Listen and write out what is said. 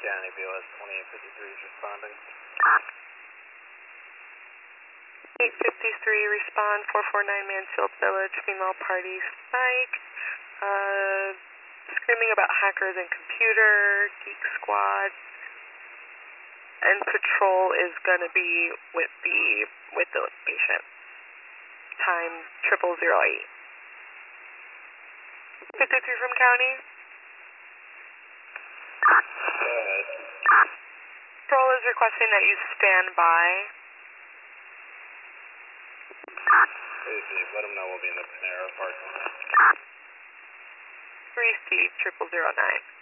County, BOS 2853 is responding. 853, respond, 449 Mansfield Village, female party Spike. Screaming about hackers and computer, Geek Squad. And patrol is gonna be with the patient. Time 0008. 53 from county. Patrol is requesting that you stand by. Let them know we'll be in the Panera parking lot. 3C 0009.